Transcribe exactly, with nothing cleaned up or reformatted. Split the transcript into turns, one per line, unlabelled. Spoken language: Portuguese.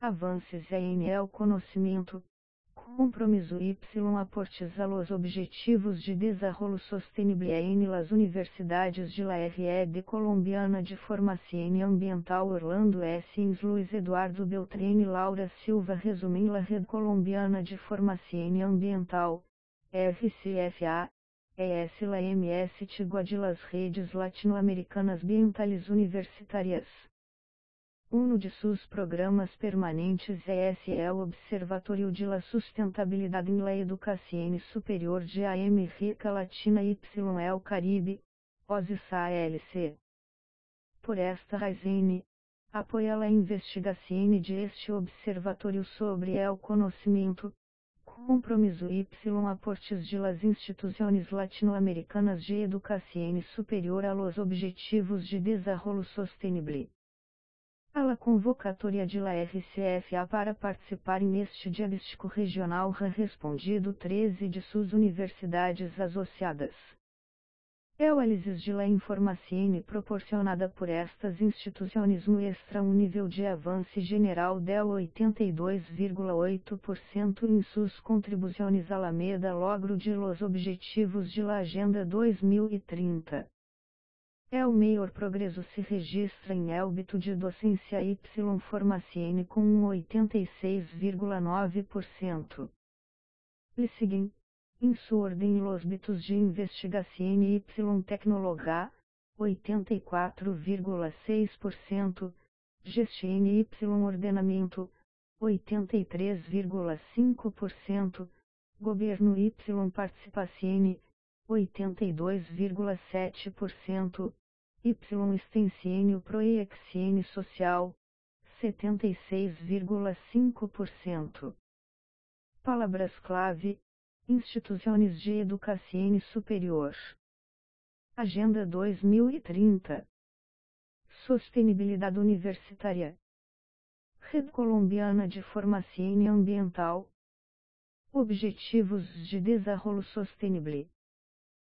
avanços em el conhecimento, compromisso y aportes a los objetivos de desarrollo sostenible en las universidades de la Rede Colombiana de Formación Ambiental Orlando S. Luiz Eduardo Beltrán Laura Silva. Resumen: la Rede Colombiana de Formación Ambiental, R C F A, es la M S Tigua de las redes latino-americanas ambientales universitarias. Um de seus programas permanentes é el Observatorio de la Sustentabilidad en la Educación Superior de América Latina y el Caribe, O S I A L C. Por esta razão, apoia a investigação de este observatório sobre el conhecimento, compromisso y aportes de las instituciones latino-americanas de educação superior a los objetivos de desarrollo sostenible. A la convocatória de la R C F A para participar neste diagnóstico regional ha respondido treze de suas universidades associadas. El análisis de la informação proporcionada por estas instituições muestra um nível de avanço general del oitenta e dois vírgula oito por cento em suas contribuições à la meta logro de los objetivos de la Agenda dois mil e trinta. El maior progresso se registra em âmbito de docência y formação com um oitenta e seis vírgula nove por cento. Le seguem, em sua ordem, los âmbitos de investigação y tecnologia, oitenta e quatro vírgula seis por cento, gestão y ordenamento, oitenta e três vírgula cinco por cento, governo y participação, oitenta e dois vírgula sete por cento, Y extensão proyecção social, setenta e seis vírgula cinco por cento. Palavras-clave: instituições de educação superior. Agenda dois mil e trinta. Sostenibilidade universitária. Rede Colombiana de Formação Ambiental. Objetivos de Desenvolvimento Sostenible.